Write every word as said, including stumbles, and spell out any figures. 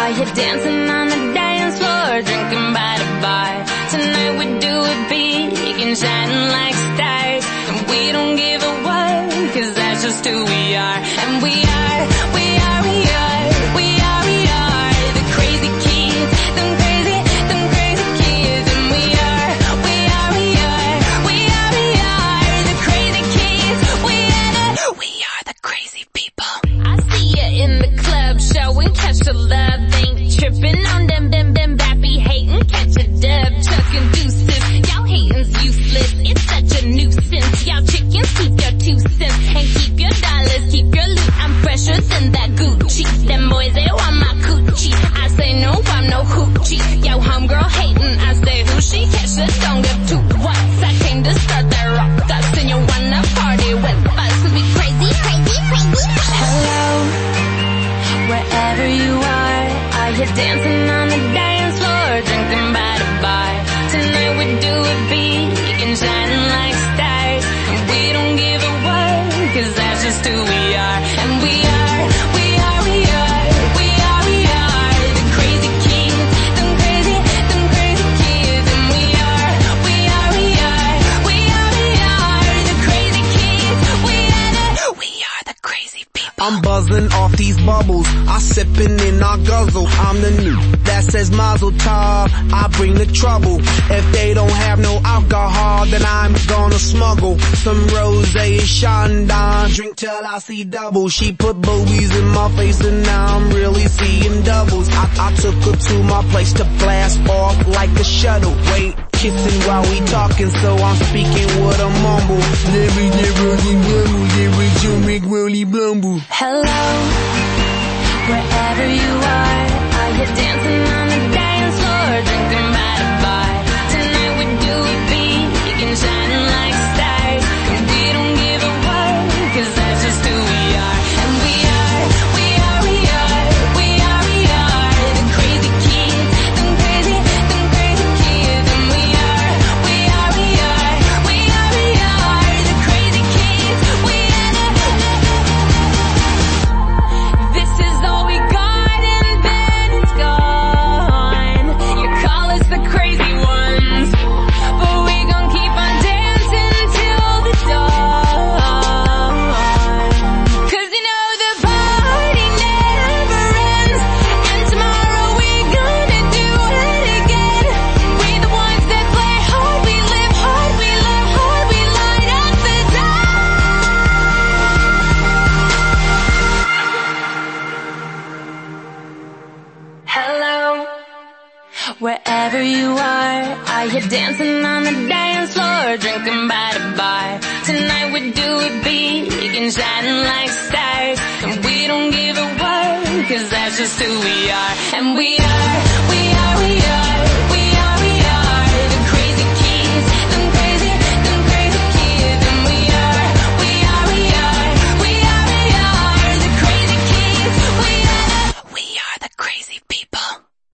are you dancing on the dance floor, drinking by the bar? Tonight we do it big and shining like stars, and we don't give a what, cause that's just who we are. And we are, we are, we are, we are, we are the crazy kids, them crazy, them crazy kids. And we are, we are, we are, we are, we are the crazy kids. We are the, we are the crazy people. I see you in the club, showing catch the love, ain't tripping on them, them, them bappy hating, catch a dub, chucking deuces. Y'all hating's useless, it's such a nuisance. Y'all chickens keep your two cents and keep your dollars, keep your loot. I'm fresher than that Gucci. Them boys, they want my coochie. I say no, I'm no hoochie. Yo, homegirl hating, I say who she? Catch us, don't give two whats. I came to start that rock dust, and you wanna party with us, cause we crazy, crazy, crazy. Hello, wherever you are, are you dancing on the dance floor, drinking by the bar? Tonight we do it big and shining like stars, and we don't give a what, cause that's just who we are. And we are, we are, we are, we are, we are the crazy kids, them crazy, them crazy kids. And we are, we are, we are, we are, we are the crazy kids. We are the, we are the crazy people. I'm buzzing off these bubbles, I sipping in I guzzle. I'm the new that says Mazel Tov, I bring the trouble. If they don't have no alcohol, then I'm gonna smuggle some rosé Chandon, drink till I see double. She put boobies in my face and now I'm really seeing doubles. I, I took her to my place to blast off like a shuttle. Wait, kissing while we talking, so I'm speaking with a mumble. Hello, wherever you are, are you dancing on the dance floor, drinking by the bar? Tonight we do it big and shining like stars, and we don't give a what, cause that's just who we are. And we are, we are, we are, we are, we are the crazy kids, them crazy, them crazy kids. And we are, we are, we are, we are, we are the crazy kids. We are the, this is all we got and then it's gone. You call us the crazy ones, but we gon' keep on dancing till the dawn. Cause you know the party never ends, and tomorrow we're gonna do it again. We're the ones that play hard, we live hard, we love hard, we light up the dark. Hello, wherever you are, are you dancing on the dance floor, drinking by the bar? Tonight we do it big and shining like stars, and we don't give a what, cause that's just who we are. And we are